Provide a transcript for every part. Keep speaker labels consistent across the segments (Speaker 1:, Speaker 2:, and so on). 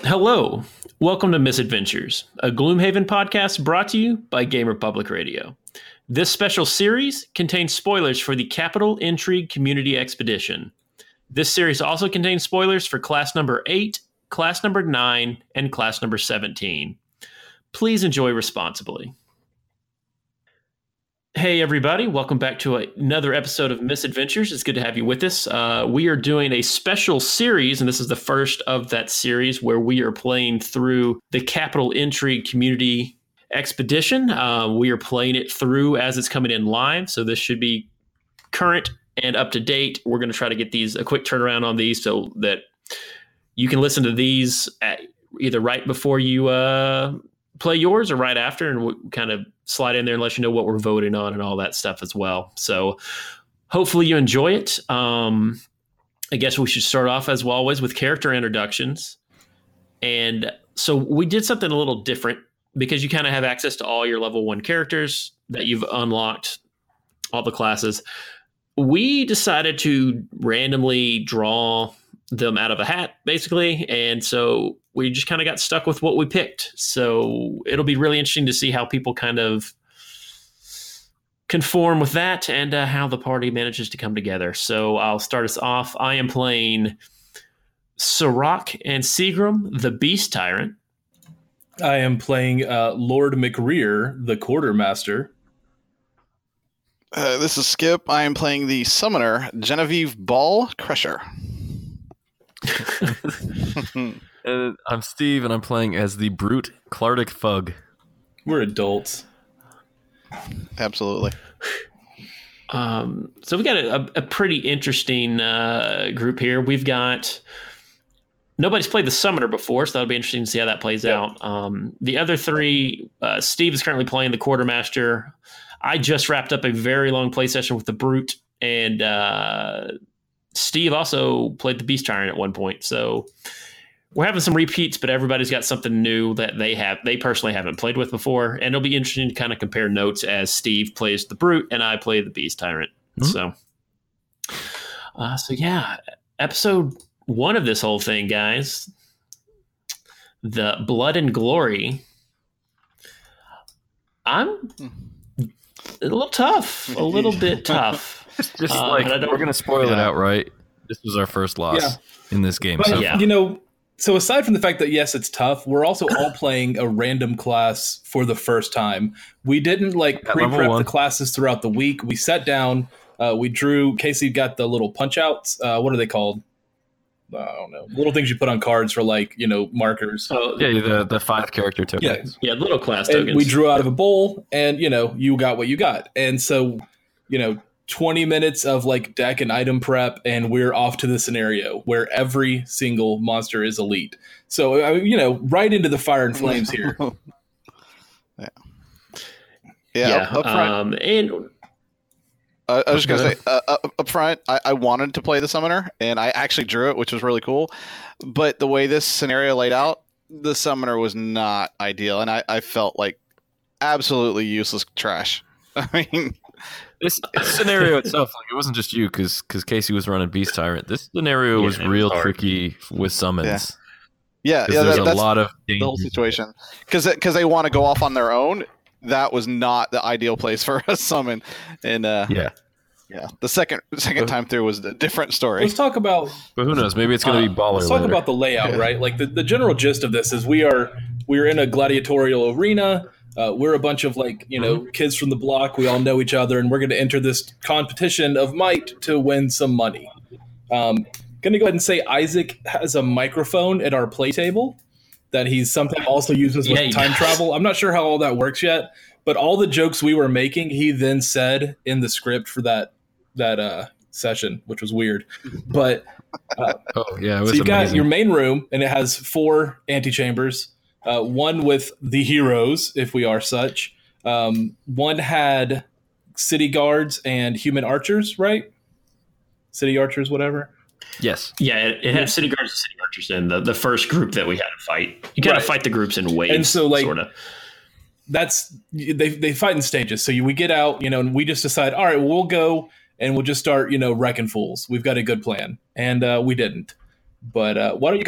Speaker 1: Hello, welcome to Misadventures, a Gloomhaven podcast brought to you by Gamer Public Radio. This special series contains spoilers for the Capital Intrigue Community Expedition. This series also contains spoilers for Class Number 8, Class Number 9, and Class Number 17. Please enjoy responsibly. Hey everybody, welcome back to another episode of Misadventures. It's good to have you with us. We are doing a special series, and this is the first of that series where we are playing through the Capital Intrigue Community Expedition. We are playing it through as it's coming in live, so this should be current and up to date. We're going to try to get a quick turnaround on these so that you can listen to these either right before you play yours or right after, and we'll kind of slide in there and let you know what we're voting on and all that stuff as well. So hopefully you enjoy it. I guess we should start off as always with character introductions. And so we did something a little different because you kind of have access to all your level 1 characters that you've unlocked, all the classes. We decided to randomly draw them out of a hat, basically. And so we just kind of got stuck with what we picked. So it'll be really interesting to see how people kind of conform with that and how the party manages to come together. So I'll start us off. I am playing Sirach and Seagram, the Beast Tyrant.
Speaker 2: I am playing Lord McRear, the Quartermaster.
Speaker 3: This is Skip. I am playing the Summoner, Genevieve Ball Crusher.
Speaker 4: I'm Steve, and I'm playing as the Brute Clardic Fug.
Speaker 2: We're adults.
Speaker 3: Absolutely.
Speaker 1: So we got a pretty interesting group here. We've got... Nobody's played the Summoner before, so that'll be interesting to see how that plays out. The other three, Steve is currently playing the Quartermaster. I just wrapped up a very long play session with the Brute, and Steve also played the Beast Tyrant at one point. So we're having some repeats, but everybody's got something new that they personally haven't played with before. And it'll be interesting to kind of compare notes as Steve plays the Brute and I play the Beast Tyrant. Mm-hmm. So yeah, episode 1 of this whole thing, guys. The Blood and Glory. I'm a little tough, a little bit tough.
Speaker 4: Just like we're going to spoil it outright. This was our first loss in this game.
Speaker 2: But, so aside from the fact that, yes, it's tough, we're also all playing a random class for the first time. We didn't pre-prep the classes throughout the week. We sat down, we drew. Casey got the little punch outs. What are they called? I don't know. Little things you put on cards for markers.
Speaker 4: Oh, yeah, the 5 character tokens.
Speaker 1: Yeah, little class tokens.
Speaker 2: And we drew out of a bowl, and you got what you got. And so 20 minutes of deck and item prep, and we're off to the scenario where every single monster is elite. So right into the fire and flames here.
Speaker 3: Yeah. Up front.
Speaker 1: And
Speaker 3: I was just going to say, up front, I wanted to play the Summoner, and I actually drew it, which was really cool. But the way this scenario laid out, the Summoner was not ideal, and I felt like absolutely useless trash. I mean,
Speaker 4: this scenario itself, it wasn't just you, because Casey was running Beast Tyrant. This scenario was real tricky with summons.
Speaker 3: Yeah,
Speaker 4: there's a lot of
Speaker 3: the whole situation. Because they want to go off on their own. That was not the ideal place for a summon. And the second time through was a different story.
Speaker 2: Let's talk about.
Speaker 4: But who knows? Maybe it's going to be baller.
Speaker 2: Let's talk about the layout, right? The general gist of this is we're in a gladiatorial arena. We're a bunch of kids from the block. We all know each other, and we're going to enter this competition of might to win some money. Going to go ahead and say Isaac has a microphone at our play table that he's sometimes also uses with time travel. I'm not sure how all that works yet, but all the jokes we were making, he then said in the script for that session, which was weird. But
Speaker 4: it was
Speaker 2: so you got
Speaker 4: amazing.
Speaker 2: your main room, and it has 4 antechambers. One with the heroes, if we are such. One had city guards and human archers, right? City archers, whatever.
Speaker 4: Yes.
Speaker 1: Yeah, it had city guards and city archers in the first group that we had to fight. You got to fight the groups in waves,
Speaker 2: and so
Speaker 1: sort of.
Speaker 2: That's they fight in stages. So we get out, and we just decide, all right, we'll go and we'll just start, wrecking fools. We've got a good plan, and we didn't. But why don't you go ahead and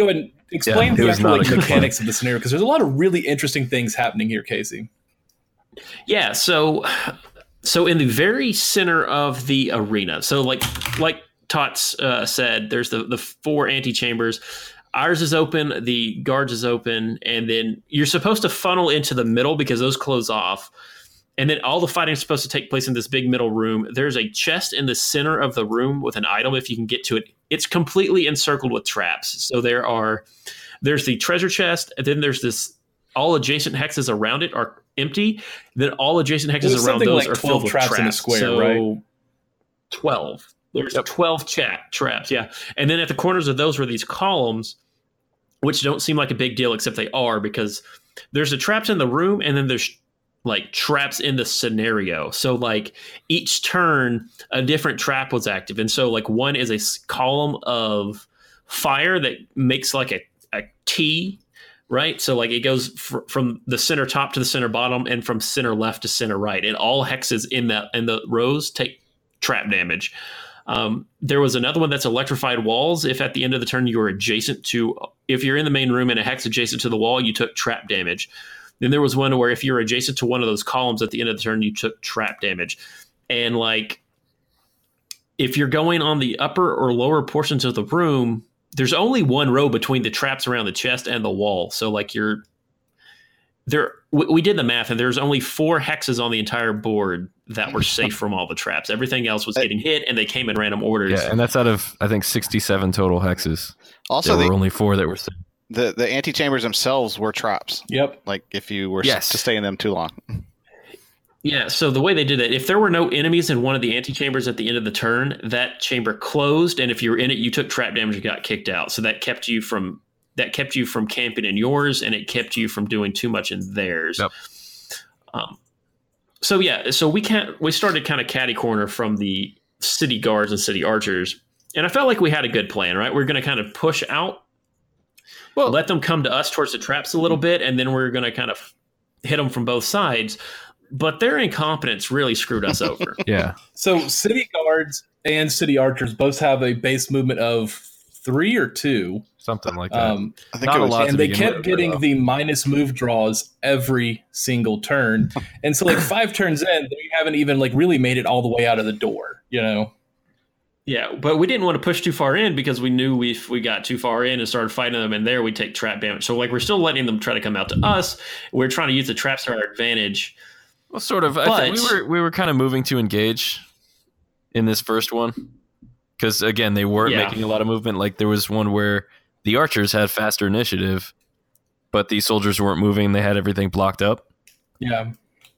Speaker 2: Explain the
Speaker 4: was
Speaker 2: actual
Speaker 4: not a
Speaker 2: like,
Speaker 4: good
Speaker 2: mechanics of the scenario, because there's a lot of really interesting things happening here, Casey.
Speaker 1: Yeah, so in the very center of the arena, so like Tots said, there's the 4 antechambers. Ours is open, the guards is open, and then you're supposed to funnel into the middle because those close off. And then all the fighting is supposed to take place in this big middle room. There's a chest in the center of the room with an item if you can get to it. It's completely encircled with traps. So there's the treasure chest, and then there's this, all adjacent hexes around it are empty. Then all adjacent hexes around those are filled with traps
Speaker 2: in a square,
Speaker 1: so,
Speaker 2: right?
Speaker 1: 12. There's 12 traps, yeah. And then at the corners of those were these columns, which don't seem like a big deal, except they are, because there's the traps in the room, and then there's like traps in the scenario. So like each turn, a different trap was active. And so like one is a column of fire that makes like a T, right? So like it goes from the center top to the center bottom, and from center left to center right. And all hexes in the rows take trap damage. There was another one that's electrified walls. If at the end of the turn you were if you're in the main room and a hex adjacent to the wall, you took trap damage. Then there was one where if you're adjacent to one of those columns at the end of the turn, you took trap damage. And like, if you're going on the upper or lower portions of the room, there's only one row between the traps around the chest and the wall. So like we did the math, and there's only 4 hexes on the entire board that were safe from all the traps. Everything else was getting hit, and they came in random orders.
Speaker 4: Yeah, and that's out of, I think, 67 total hexes.
Speaker 3: Also,
Speaker 4: there were only 4 that were safe.
Speaker 3: The antechambers themselves were traps.
Speaker 2: Yep.
Speaker 3: Like if you were to stay in them too long.
Speaker 1: Yeah, so the way they did it, if there were no enemies in one of the antechambers at the end of the turn, that chamber closed, and if you were in it, you took trap damage and got kicked out. So that kept you from camping in yours, and it kept you from doing too much in theirs.
Speaker 4: Yep.
Speaker 1: So we started kind of catty corner from the city guards and city archers, and I felt like we had a good plan, right? We're going to kind of push out, let them come to us towards the traps a little bit, and then we're going to kind of hit them from both sides. But their incompetence really screwed us over.
Speaker 4: Yeah.
Speaker 2: So city guards and city archers both have a base movement of 3 or 2.
Speaker 4: Something like that.
Speaker 3: I think it was,
Speaker 2: and they kept getting the minus move draws every single turn. And so like 5 turns in, we haven't even like really made it all the way out of the door, you know?
Speaker 1: Yeah, but we didn't want to push too far in because we knew if we got too far in and started fighting them in there, we'd take trap damage. So like we're still letting them try to come out to us. We're trying to use the traps to our advantage.
Speaker 4: Well, sort of. I think we were kind of moving to engage in this first one because again they weren't making a lot of movement. Like there was one where the archers had faster initiative, but the soldiers weren't moving. They had everything blocked up.
Speaker 2: Yeah.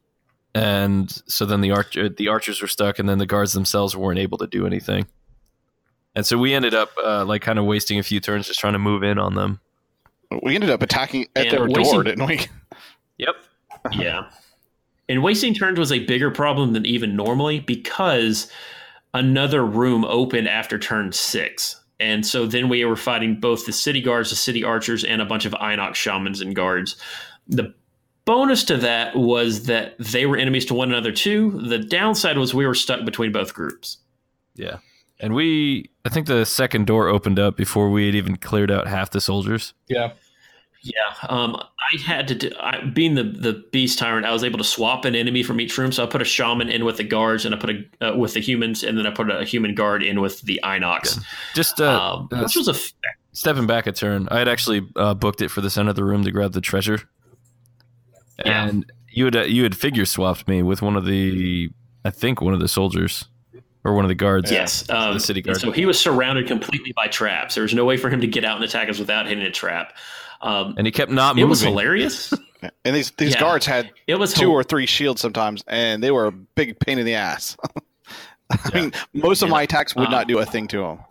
Speaker 4: And so then the archers were stuck, and then the guards themselves weren't able to do anything. And so we ended up like kind of wasting a few turns just trying to move in on them.
Speaker 3: We ended up attacking at their door, didn't we?
Speaker 1: Yep. Yeah. And wasting turns was a bigger problem than even normally because another room opened after turn 6. And so then we were fighting both the city guards, the city archers, and a bunch of Inox shamans and guards. The bonus to that was that they were enemies to one another too. The downside was we were stuck between both groups.
Speaker 4: Yeah. And I think the second door opened up before we had even cleared out half the soldiers.
Speaker 2: Yeah.
Speaker 1: Yeah. I had to being the beast tyrant, I was able to swap an enemy from each room. So I put a shaman in with the guards, and I put with the humans, and then I put a human guard in with the Inox.
Speaker 4: Just
Speaker 1: which was
Speaker 4: stepping back a turn. I had actually booked it for the center of the room to grab the treasure. And you had figure swapped me with one of the soldiers or one of the guards.
Speaker 1: Yes,
Speaker 4: the city guard.
Speaker 1: So he was surrounded completely by traps. There was no way for him to get out and attack us without hitting a trap.
Speaker 4: And he kept not moving.
Speaker 1: It was hilarious.
Speaker 3: And these guards had 2 or 3 shields sometimes, and they were a big pain in the ass. I mean, most of my attacks would not do a thing to them.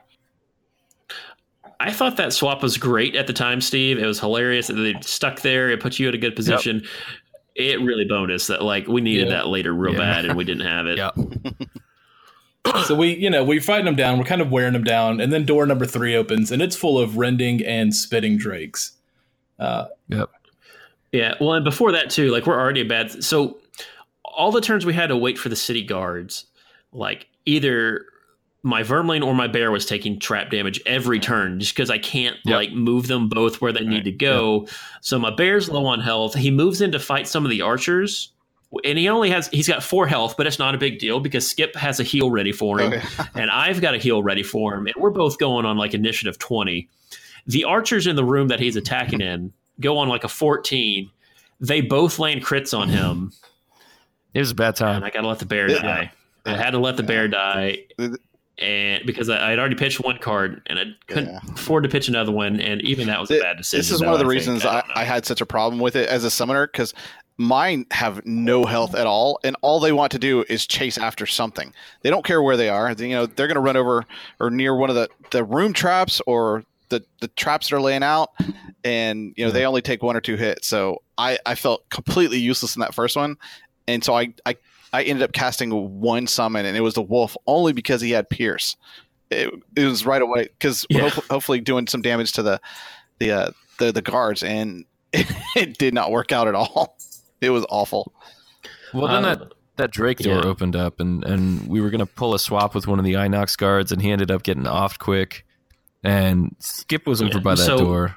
Speaker 1: I thought that swap was great at the time, Steve. It was hilarious that they stuck there. It put you in a good position. Yep. It really boned us that like we needed that later real bad, and we didn't have it.
Speaker 4: Yep.
Speaker 2: So we're fighting them down. We're kind of wearing them down, and then door number 3 opens, and it's full of rending and spitting drakes.
Speaker 4: Yep.
Speaker 1: Yeah. Well, and before that too, like we're already bad. So all the turns we had to wait for the city guards, like either my Vermling or my bear was taking trap damage every turn just because I can't like move them both where they need to go. So my bear's low on health. He moves in to fight some of the archers, and he's got 4 health, but it's not a big deal because Skip has a heal ready for him, and I've got a heal ready for him, and we're both going on like initiative 20. The archers in the room that he's attacking in go on like a 14. They both land crits on him.
Speaker 4: It was a bad time.
Speaker 1: And I got to let the bear die. I had to let the bear die, and because I had already pitched one card, and I couldn't afford to pitch another one, and even that was a bad decision.
Speaker 3: This is one of the reasons I had such a problem with it as a summoner, because mine have no health at all, and all they want to do is chase after something. They don't care where they are. They're going to run over or near one of the room traps or the traps that are laying out, and they only take 1 or 2 hits. So I felt completely useless in that first one, and so I ended up casting 1 summon, and it was the wolf only because he had Pierce. It was right away because hopefully doing some damage to the guards, and it did not work out at all. It was awful.
Speaker 4: Well, then that Drake door opened up, and we were going to pull a swap with one of the Inox guards, and he ended up getting offed quick. And Skip was over by that door.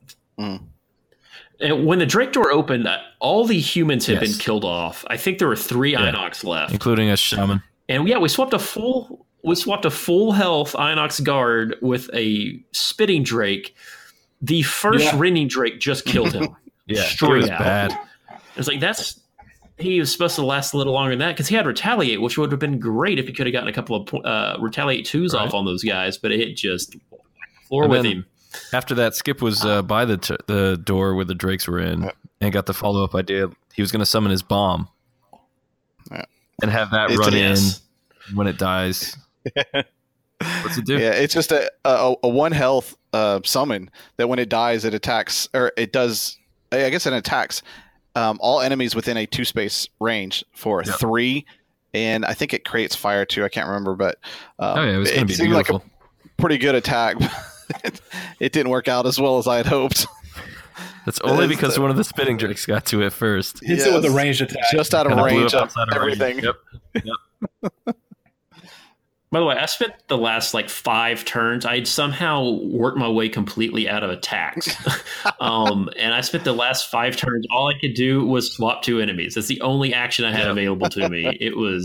Speaker 1: And when the Drake door opened, all the humans had been killed off. I think there were 3 Inox left,
Speaker 4: including a shaman.
Speaker 1: And we swapped a full health Inox guard with a spitting Drake. The first Rending Drake just killed him.
Speaker 4: Straight out. Bad.
Speaker 1: It's like he was supposed to last a little longer than that because he had Retaliate, which would have been great if he could have gotten a couple of Retaliate 2s off on those guys, but it just floor with him.
Speaker 4: After that, Skip was by the door where the Drakes were in and got the follow-up idea. He was going to summon his bomb and have that run in when it dies. What's it do?
Speaker 3: Yeah, it's just a 1 health summon that when it dies, it attacks, or it does, I guess it attacks all enemies within a 2 space range for 3, and I think it creates fire too. I can't remember, but
Speaker 4: it was going to be
Speaker 3: seemed
Speaker 4: beautiful.
Speaker 3: like a pretty good attack. It didn't work out as well as I had hoped.
Speaker 4: That's only because one of the spitting Drakes got to it first.
Speaker 2: Hits it with a ranged attack.
Speaker 3: Just out of range of everything.
Speaker 4: Yep.
Speaker 1: By the way, I spent the last 5 turns. I'd somehow worked my way completely out of attacks. And I spent the last 5 turns. All I could do was swap 2 enemies. That's the only action I had available to me.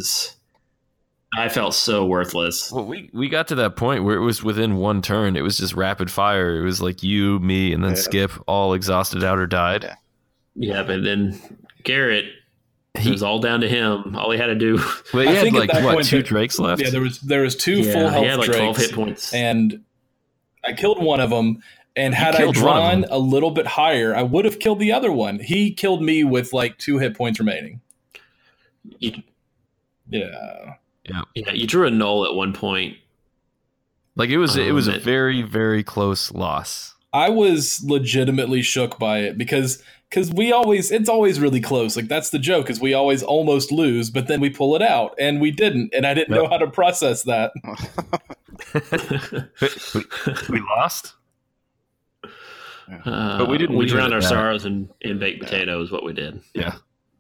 Speaker 1: I felt so worthless.
Speaker 4: Well, we got to that point where it was within 1 turn. It was just rapid fire. It was like you, me, and then Skip all exhausted out or died.
Speaker 1: Yeah, but then Garrett, it was all down to him. All he had to do.
Speaker 4: Well, he had 2 Drakes left?
Speaker 2: Yeah, there was 2 full health
Speaker 1: he had 12
Speaker 2: Drakes,
Speaker 1: hit points.
Speaker 2: And I killed one of them. And had I drawn a little bit higher, I would have killed the other one. He killed me with 2 hit points remaining.
Speaker 1: Yeah, you drew a null at one point.
Speaker 4: It was a very, very close loss.
Speaker 2: I was legitimately shook by it because it's always really close. That's the joke, is we always almost lose, but then we pull it out, and we didn't, and I didn't know how to process that.
Speaker 4: we lost, but we didn't.
Speaker 1: We drowned our sorrows in baked potato is what we did.
Speaker 4: Yeah.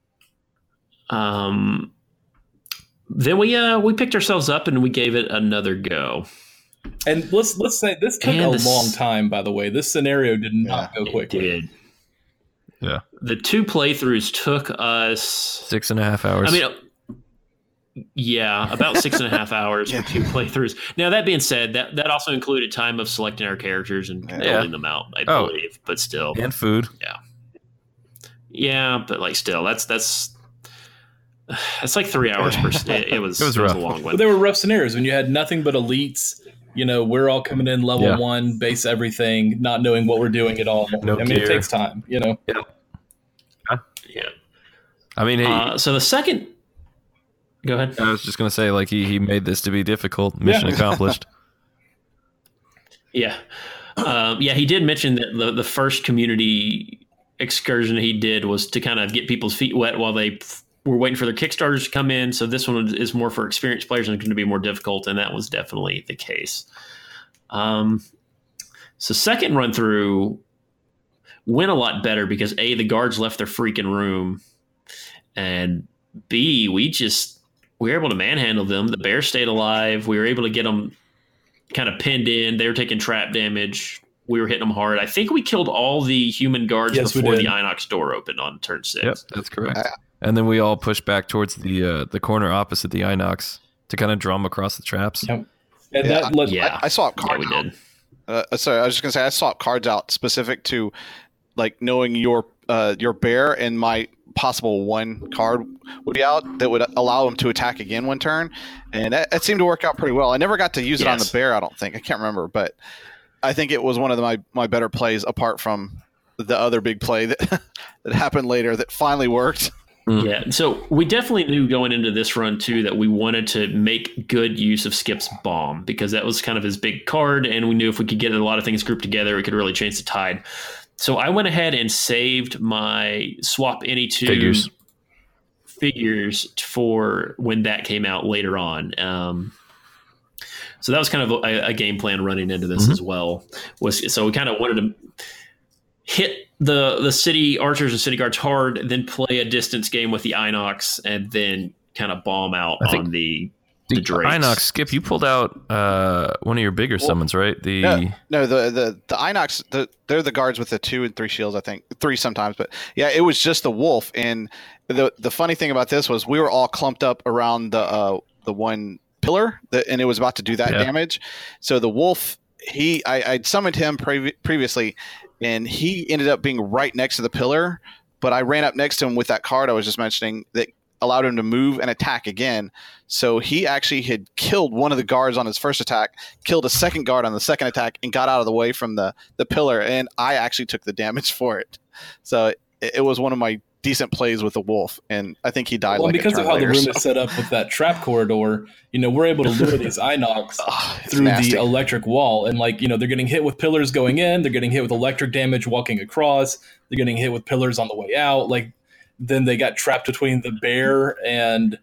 Speaker 1: Then we picked ourselves up and we gave it another go.
Speaker 2: And let's say this took a long time. By the way, this scenario did not go quickly.
Speaker 1: It did.
Speaker 4: Yeah.
Speaker 1: The 2 playthroughs took us
Speaker 4: 6.5 hours.
Speaker 1: I mean, about 6.5 hours for 2 playthroughs. Now that being said, that also included time of selecting our characters and building them out. I believe, but still,
Speaker 4: and food.
Speaker 1: Yeah, but still, that's 3 hours per. It was
Speaker 4: rough.
Speaker 1: A long one.
Speaker 2: But there were rough scenarios when you had nothing but elites. We're all coming in level 1, base everything, not knowing what we're doing at all. It takes time.
Speaker 1: Yeah.
Speaker 4: I mean,
Speaker 1: so the second. Go ahead.
Speaker 4: I was just going to say, he made this to be difficult. Mission accomplished.
Speaker 1: Yeah. He did mention that the first community excursion he did was to kind of get people's feet wet while they were waiting for their Kickstarters to come in. So this one is more for experienced players and it's going to be more difficult. And that was definitely the case. So second run through went a lot better because A, the guards left their freaking room, and B, we we were able to manhandle them. The bear stayed alive. We were able to get them kind of pinned in. They were taking trap damage. We were hitting them hard. I think we killed all the human guards before the Inox door opened on turn 6.
Speaker 4: Yep, that's correct. And then we all pushed back towards the corner opposite the Inox to kind of draw them across the traps.
Speaker 2: Yep.
Speaker 3: And I swapped cards.
Speaker 1: Yeah, we did.
Speaker 3: Sorry, I was just gonna say I swapped cards out specific to like knowing your bear and my possible one card would be out that would allow him to attack again one turn, and that seemed to work out pretty well. I never got to use it on the bear. I don't think. I can't remember, but I think it was one of my better plays apart from the other big play that happened later that finally worked.
Speaker 1: Yeah, so we definitely knew going into this run too that we wanted to make good use of Skip's bomb because that was kind of his big card, and we knew if we could get a lot of things grouped together, it could really change the tide. So I went ahead and saved my swap any two figures for when that came out later on. So that was kind of a game plan running into this as well. So we kind of wanted to hit the city archers and city guards hard, then play a distance game with the Inox, and then kind of bomb out on the Drakes.
Speaker 4: Inox, Skip, you pulled out one of your bigger summons, right?
Speaker 3: No, the Inox, they're the guards with the 2 and 3 shields, I think 3 sometimes, but yeah, it was just the wolf. And the funny thing about this was we were all clumped up around the one pillar, and it was about to do that damage. So the wolf, I'd summoned him previously, and he ended up being right next to the pillar, but I ran up next to him with that card I was just mentioning that allowed him to move and attack again. So he actually had killed one of the guards on his first attack, killed a second guard on the second attack, and got out of the way from the pillar, and I actually took the damage for it. So it was one of my decent plays with the wolf, and I think he died
Speaker 2: because of how the room is set up with that trap corridor, we're able to lure these Inox through the electric wall, and they're getting hit with pillars going in, they're getting hit with electric damage walking across, they're getting hit with pillars on the way out, then they got trapped between the bear and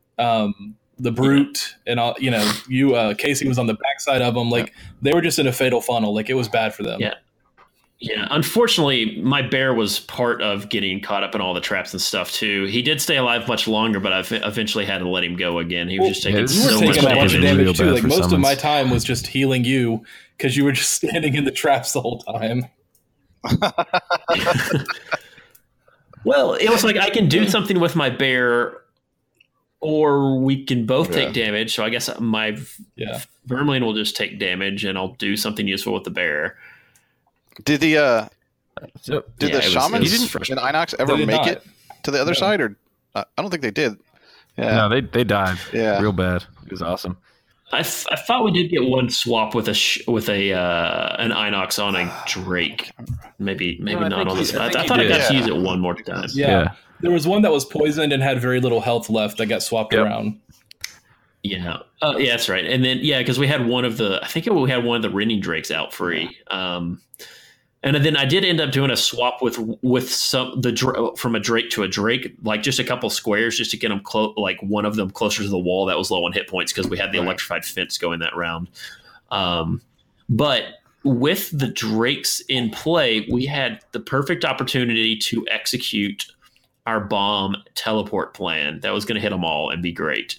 Speaker 2: the brute, and Casey was on the backside of them. They were just in a fatal funnel. It was bad for them.
Speaker 1: Yeah. Unfortunately, my bear was part of getting caught up in all the traps and stuff too. He did stay alive much longer, but I eventually had to let him go again. He was just taking so much
Speaker 2: damage too. Most of my time was just healing you because you were just standing in the traps the whole time.
Speaker 1: Well, it was I can do something with my bear, or we can both take damage. So I guess my Vermilion will just take damage, and I'll do something useful with the bear.
Speaker 3: Did the shamans and Inox ever make it to the other side, or I don't think they did.
Speaker 4: Yeah, no, they died. Yeah, real bad. It was awesome.
Speaker 1: I thought we did get one swap with an Inox on a Drake. Maybe not on this. I thought I got to use it one more time.
Speaker 2: Yeah. There was one that was poisoned and had very little health left that got swapped around.
Speaker 1: Yeah. Yeah, that's right. And then because we had one of the Rending Drakes out free. And then I did end up doing a swap with from a Drake to a Drake, just a couple squares, just to get them one of them closer to the wall that was low on hit points because we had the electrified fence going that round. But with the Drakes in play, we had the perfect opportunity to execute our bomb teleport plan that was going to hit them all and be great.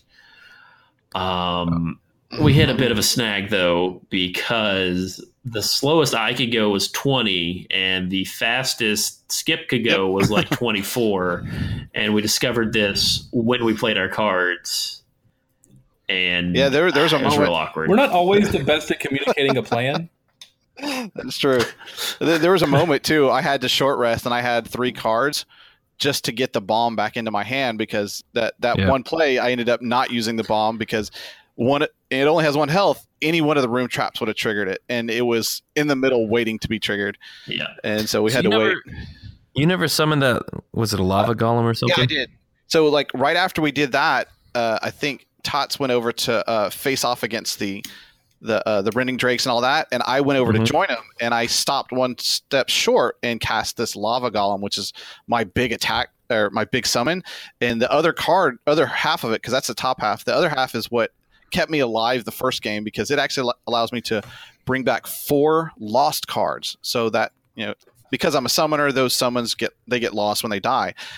Speaker 1: We hit a bit of a snag though because the slowest I could go was 20, and the fastest Skip could go was 24. And we discovered this when we played our cards. And
Speaker 3: there was a moment.
Speaker 1: Real awkward.
Speaker 2: We're not always the best at communicating a plan.
Speaker 3: That's true. There was a moment too. I had to short rest, and I had 3 cards just to get the bomb back into my hand because that one play I ended up not using the bomb because it only has 1 health. Any one of the room traps would have triggered it, and it was in the middle waiting to be triggered. Yeah, and so we had to wait.
Speaker 4: You never summoned that? Was it a lava golem or something?
Speaker 3: Yeah, I did. So right after we did that, I think Tots went over to face off against the Rending Drakes and all that, and I went over to join him, and I stopped 1 step short and cast this lava golem, which is my big attack or my big summon, and the other half of it, because that's the top half. The other half is what kept me alive the first game because it actually allows me to bring back 4 lost cards, so that because I'm a summoner, those summons get lost when they die.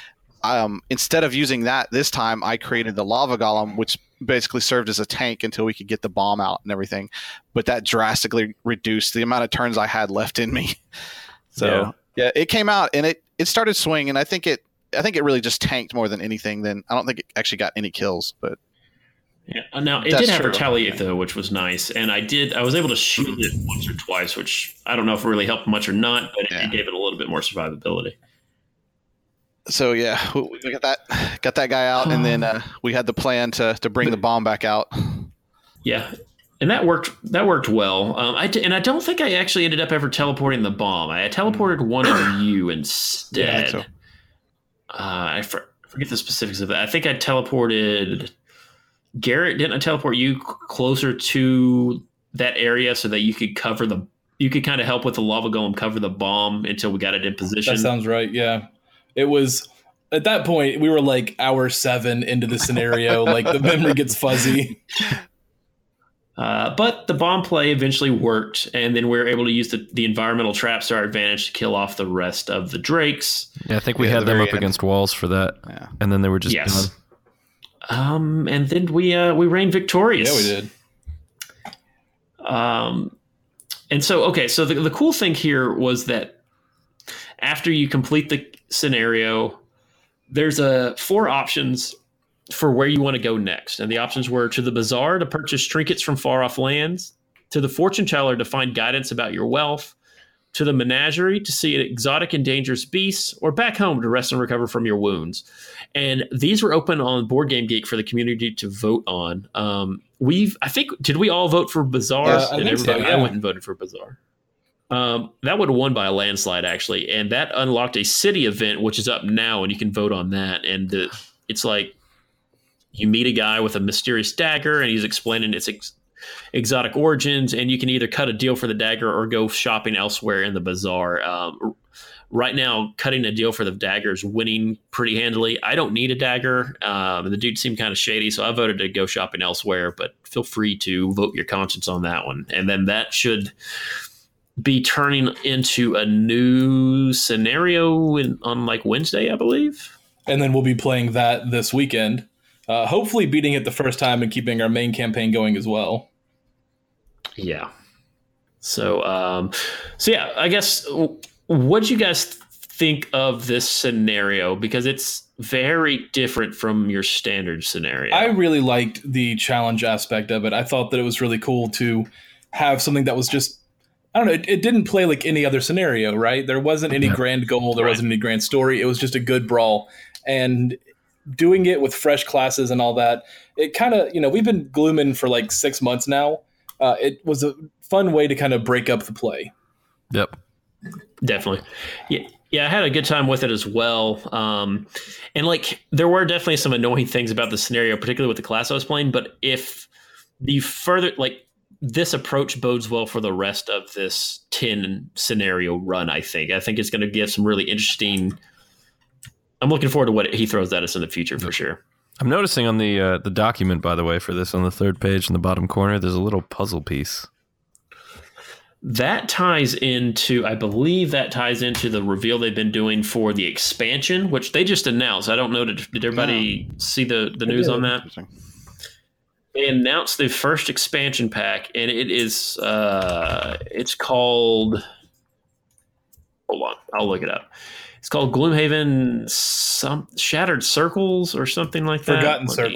Speaker 3: instead of using that this time, I created the lava golem, which basically served as a tank until we could get the bomb out and everything. But that drastically reduced the amount of turns I had left in me. So yeah, it came out and it started swinging. I think it really just tanked more than anything. Then I don't think it actually got any kills, but.
Speaker 1: Yeah. Now it did have retaliate though, which was nice, and I was able to shoot it once or twice, which I don't know if it really helped much or not, but it gave it a little bit more survivability.
Speaker 3: So yeah, we got that guy out, and then we had the plan to bring the bomb back out. Yeah,
Speaker 1: and that worked well. I don't think I actually ended up ever teleporting the bomb. I teleported one of you instead.
Speaker 3: Yeah, I think so.
Speaker 1: I forget the specifics of that. I think I teleported. Garrett, didn't I teleport you closer to that area so that you could kind of help with the lava golem cover the bomb until we got it in position?
Speaker 2: That sounds right. Yeah, it was at that point we were like hour 7 into the scenario. Like the memory gets fuzzy.
Speaker 1: But the bomb play eventually worked, and then we were able to use the environmental traps to our advantage to kill off the rest of the drakes.
Speaker 4: Yeah, I think we had them up against walls for that, and then they were just done.
Speaker 1: And then we reigned victorious.
Speaker 2: Yeah, we did.
Speaker 1: And so the cool thing here was that after you complete the scenario, there's 4 options for where you want to go next. And the options were to the bazaar to purchase trinkets from far off lands, to the fortune teller to find guidance about your wealth, to the menagerie to see exotic and dangerous beasts, or back home to rest and recover from your wounds. And these were open on Board Game Geek for the community to vote on. Did we all vote for Bazaar?
Speaker 2: I
Speaker 1: went and voted for Bazaar. That would have won by a landslide, actually. And that unlocked a city event, which is up now, and you can vote on that. And it's like you meet a guy with a mysterious dagger, and he's explaining its exotic origins, and you can either cut a deal for the dagger or go shopping elsewhere in the bazaar. Right now, cutting a deal for the dagger is winning pretty handily. I don't need a dagger. The dude seemed kind of shady, so I voted to go shopping elsewhere, but feel free to vote your conscience on that one. And then that should be turning into a new scenario on like Wednesday, I believe.
Speaker 2: And then we'll be playing that this weekend. Hopefully beating it the first time and keeping our main campaign going as well.
Speaker 1: Yeah. So yeah, I guess what do you guys think of this scenario? Because it's very different from your standard scenario.
Speaker 2: I really liked the challenge aspect of it. I thought that it was really cool to have something that was just, I don't know, it didn't play like any other scenario, right? There wasn't any grand goal. There wasn't any grand story. It was just a good brawl. And doing it with fresh classes and all that, it kind of, we've been glooming for like 6 months now. It was a fun way to kind of break up the play.
Speaker 4: Yep.
Speaker 1: Definitely. Yeah, I had a good time with it as well. And like, there were definitely some annoying things about the scenario, particularly with the class I was playing. But if the further, like, this approach bodes well for the rest of this 10 scenario run, I think. I think it's going to give some really interesting. I'm looking forward to what he throws at us in the future for sure.
Speaker 4: I'm noticing on the document, by the way, for this on the 3rd page in the bottom corner, there's a little puzzle piece.
Speaker 1: That ties into, I believe the reveal they've been doing for the expansion, which they just announced. I don't know, did everybody see the news on that? They announced the first expansion pack, and it is, it's called, hold on, I'll look it up. It's called Gloomhaven Shattered Circles or something like that.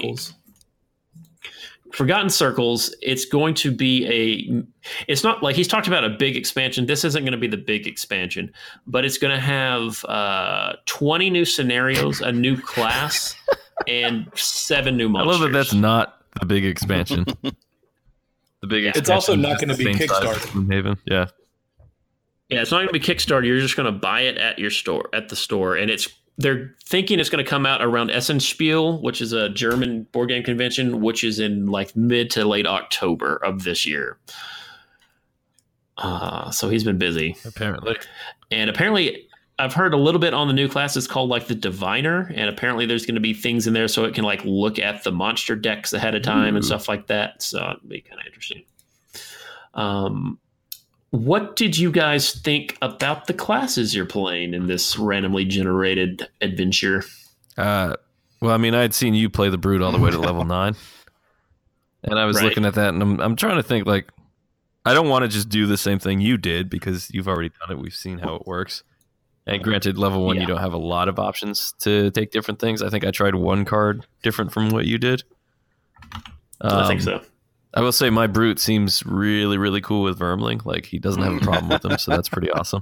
Speaker 1: Forgotten Circles. It's going to be it's not like he's talked about a big expansion. This isn't going to be the big expansion, but it's going to have 20 new scenarios, a new class, and 7 new monsters.
Speaker 4: I love that that's not the big expansion. The big expansion.
Speaker 2: It's also not going to be Kickstarter.
Speaker 4: Yeah.
Speaker 1: Yeah, it's not going to be Kickstarter. You're just going to buy it at the store, and they're thinking it's going to come out around Essenspiel, which is a German board game convention, which is in like mid to late October of this year. So he's been busy,
Speaker 4: apparently.
Speaker 1: And apparently, I've heard a little bit on the new class. It's called like the Diviner, and apparently there's going to be things in there so it can like look at the monster decks ahead of time and stuff like that. So it'll be kind of interesting. What did you guys think about the classes you're playing in this randomly generated adventure?
Speaker 4: Well, I mean, I had seen you play the Brute all the way to level 9. And I was looking at that, and I'm trying to think, like, I don't want to just do the same thing you did because you've already done it. We've seen how it works. And granted, level 1, you don't have a lot of options to take different things. I think I tried one card different from what you did.
Speaker 1: I think so.
Speaker 4: I will say my Brute seems really, really cool with Vermling. Like, he doesn't have a problem with them, so that's pretty awesome.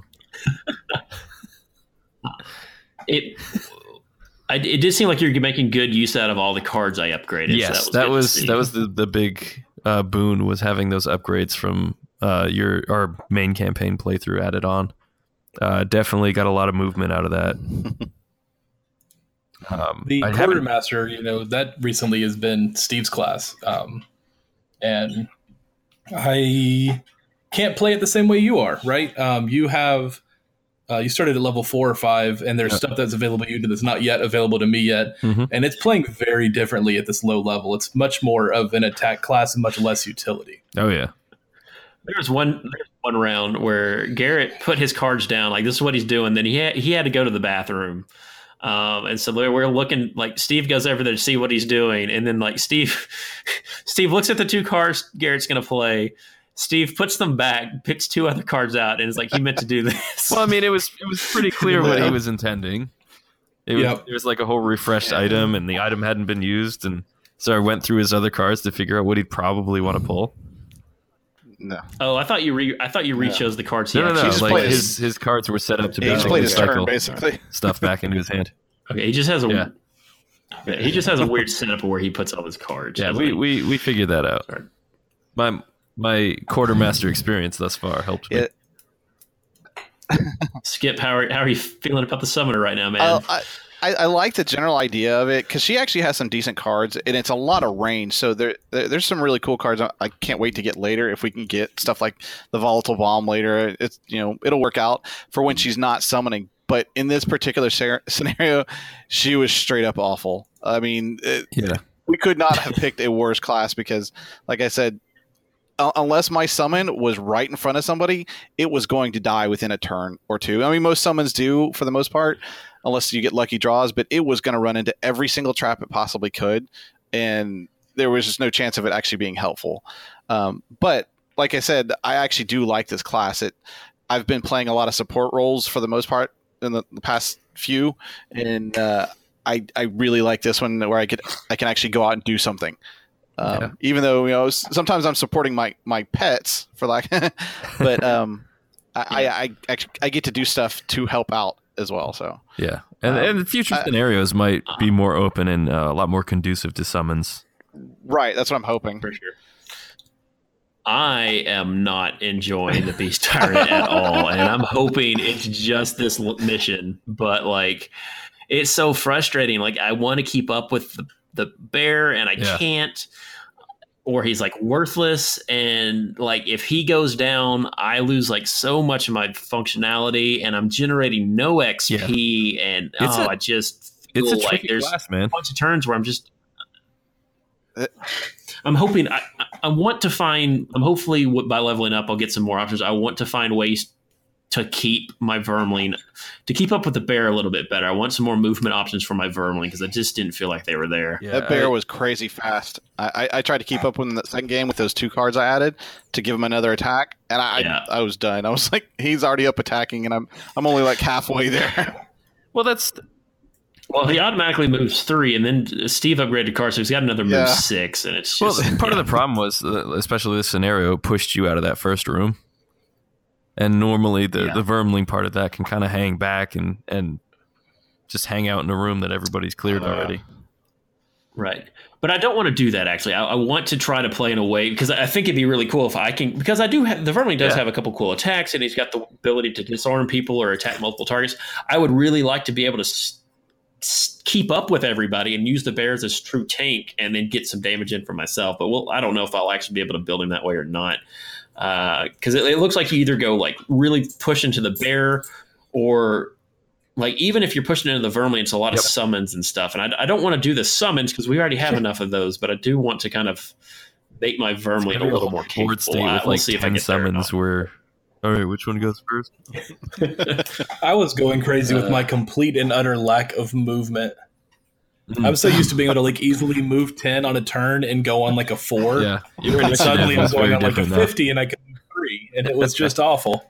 Speaker 1: It did seem like you're making good use out of all the cards I upgraded.
Speaker 4: Yes,
Speaker 1: so
Speaker 4: that was the big boon, was having those upgrades from our main campaign playthrough added on. Definitely got a lot of movement out of that.
Speaker 2: The Quartermaster, that recently has been Steve's class, and I can't play it the same way you are, right? You have. You started at level 4 or 5, and there's stuff that's available to you that's not yet available to me yet. Mm-hmm. And it's playing very differently at this low level. It's much more of an attack class and much less utility.
Speaker 4: Oh, yeah.
Speaker 1: There's one round where Garrett put his cards down, like this is what he's doing. Then he had to go to the bathroom. And so we're looking, like Steve goes over there to see what he's doing. And then like Steve looks at the 2 cards Garrett's going to play. Steve puts them back, picks 2 other cards out, and is like, he meant to do this.
Speaker 4: Well, I mean, it was pretty clear what he was intending. It was like a whole refreshed item, and the item hadn't been used, and so I went through his other cards to figure out what he'd probably want to pull.
Speaker 3: No.
Speaker 1: Oh, I thought you re-chose the cards.
Speaker 4: No. Like his cards were set up to
Speaker 3: basically his turn, basically
Speaker 4: stuff back into his hand.
Speaker 1: Okay, he just has a weird setup where he puts all his cards.
Speaker 4: Yeah, we figured that out. Sorry. My Quartermaster experience thus far helped me.
Speaker 1: Skip, how are you feeling about the summoner right now, man?
Speaker 3: I like the general idea of it because she actually has some decent cards, and it's a lot of range. So there's some really cool cards I can't wait to get later if we can get stuff like the Volatile Bomb later. It's it'll work out for when she's not summoning. But in this particular scenario, she was straight up awful. I mean, we could not have picked a worse class because, like I said, unless my summon was right in front of somebody, it was going to die within a turn or 2. I mean, most summons do for the most part, unless you get lucky draws, but it was going to run into every single trap it possibly could, and there was just no chance of it actually being helpful. But like I said, I actually do like this class. I've been playing a lot of support roles for the most part in the past few, and I really like this one where I can actually go out and do something. Even though sometimes I'm supporting my pets for but I get to do stuff to help out as well. So
Speaker 4: and the future scenarios might be more open and a lot more conducive to summons.
Speaker 3: Right, that's what I'm hoping
Speaker 1: for sure. I am not enjoying the Beast Tyrant at all, and I'm hoping it's just this mission. But like, it's so frustrating. Like, I want to keep up with the bear, and I can't. Or he's like worthless, and like if he goes down, I lose like so much of my functionality, and I'm generating no XP. And I just feel
Speaker 4: it's a
Speaker 1: like there's
Speaker 4: class, man.
Speaker 1: A bunch of turns where I'm hoping I want to find. Hopefully by leveling up, I'll get some more options. I want to find ways to keep my Vermling, to keep up with the bear a little bit better. I want some more movement options for my Vermling because I just didn't feel like they were there.
Speaker 3: Yeah, that bear was crazy fast. I tried to keep up with him in the second game with those 2 cards I added to give him another attack, and I was done. I was like, he's already up attacking, and I'm only like halfway there.
Speaker 1: Well, he automatically moves 3, and then Steve upgraded cards, so he's got another move 6, and it's just...
Speaker 4: part of the problem was, especially this scenario, pushed you out of that first room. And normally the Vermling part of that can kind of hang back and just hang out in a room that everybody's cleared already.
Speaker 1: Right. But I don't want to do that, actually. I want to try to play in a way, because I think it'd be really cool if I can, because I do have, the Vermling does have a couple cool attacks, and he's got the ability to disarm people or attack multiple targets. I would really like to be able to keep up with everybody and use the bear as a true tank and then get some damage in for myself. But I don't know if I'll actually be able to build him that way or not. Because it looks like you either go like really push into the bear, or like even if you're pushing into the Vermling, it's a lot of summons and stuff. And I don't want to do the summons because we already have enough of those. But I do want to kind of make my Vermling a little more capable.
Speaker 4: State with
Speaker 1: we'll see if I get
Speaker 4: summons where. All right, which one goes first?
Speaker 2: I was going crazy with my complete and utter lack of movement. I'm so used to being able to like easily move 10 on a turn and go on like a 4.
Speaker 4: Yeah,
Speaker 2: and suddenly I'm going on like a 50 and I can move 3, and it was just awful.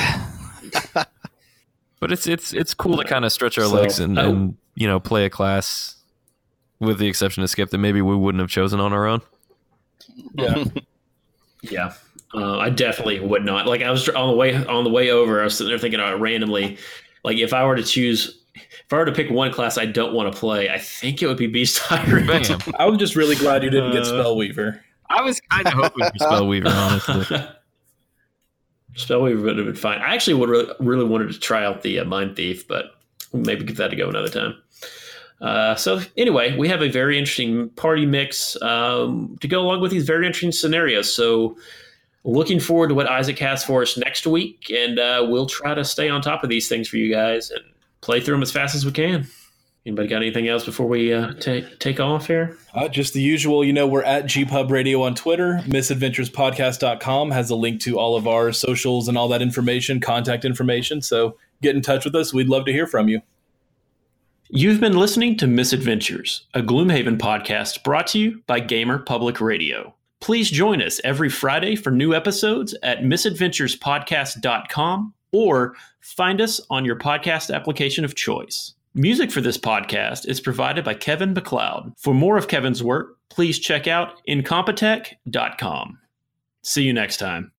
Speaker 4: But it's cool to kind of stretch our legs and play a class, with the exception of Skip, that maybe we wouldn't have chosen on our own.
Speaker 2: Yeah.
Speaker 1: Yeah. I definitely would not. Like, I was on the way over, I was sitting there thinking randomly, like, if I were to pick one class I don't want to play, I think it would be Beast Tyrant.
Speaker 2: I was just really glad you didn't get Spellweaver.
Speaker 4: I was kind of hoping for Spellweaver, honestly.
Speaker 1: Spellweaver would have been fine. I actually would really wanted to try out the Mind Thief, but maybe give that a go another time. So anyway, we have a very interesting party mix to go along with these very interesting scenarios. So looking forward to what Isaac has for us next week, and we'll try to stay on top of these things for you guys and play through them as fast as we can. Anybody got anything else before we take off here?
Speaker 2: Just the usual, we're at GPub Radio on Twitter. Misadventurespodcast.com has a link to all of our socials and all that information, contact information. So get in touch with us. We'd love to hear from you.
Speaker 1: You've been listening to Misadventures, a Gloomhaven podcast brought to you by Gamer Public Radio. Please join us every Friday for new episodes at misadventurespodcast.com or find us on your podcast application of choice. Music for this podcast is provided by Kevin MacLeod. For more of Kevin's work, please check out incompetech.com. See you next time.